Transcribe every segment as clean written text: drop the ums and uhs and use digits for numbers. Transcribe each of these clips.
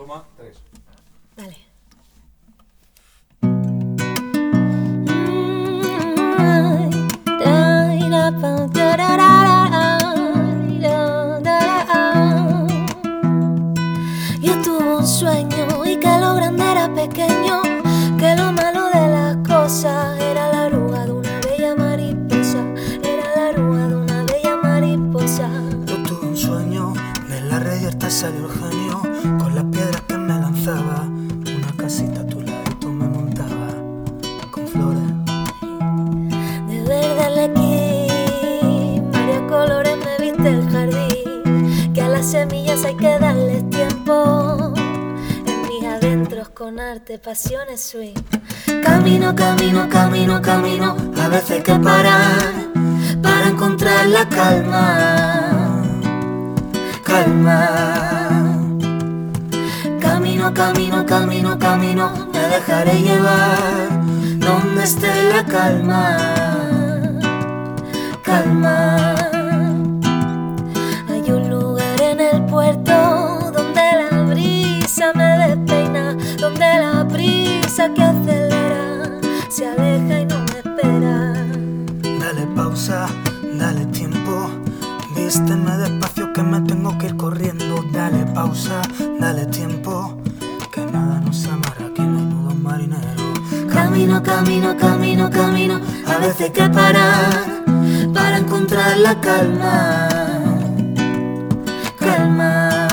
Suma 3. Dale. Yo tuve un sueño y que lo grande era pequeño, que lo malo de las cosas era la arruga de una bella mariposa, era la arruga de una bella mariposa. Yo tuve un sueño, de la reyerta salió el genio, con las piedras que me lanzaba, una casita a tu lado me montaba, con flores. De verde aquí, varios colores me viste el jardín, que a las semillas hay que darles tiempo, en mis adentros con arte, pasiones, swing. Camino, camino, camino, camino, a veces hay que parar para encontrar la calma, calma. Camino, camino, camino, camino, me dejaré llevar donde esté la calma, calma. Hay un lugar en el puerto donde la brisa me despeina, donde la brisa que acelera se aleja y no me espera. Dale pausa, dale tiempo, vísteme despacio que me tengo que ir corriendo. Dale pausa, dale tiempo, que nada nos amarra, aquí no hay nudos marineros. Camino, camino, camino, camino, a veces hay que parar para encontrar la calma, calma.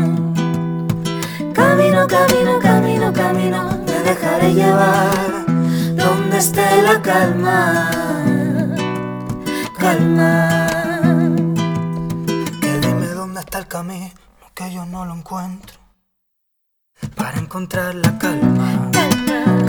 Camino, camino, camino, camino, me dejaré llevar donde esté la calma, calma. Que dime dónde está el camino, que yo no lo encuentro, para encontrar la calma. Calma.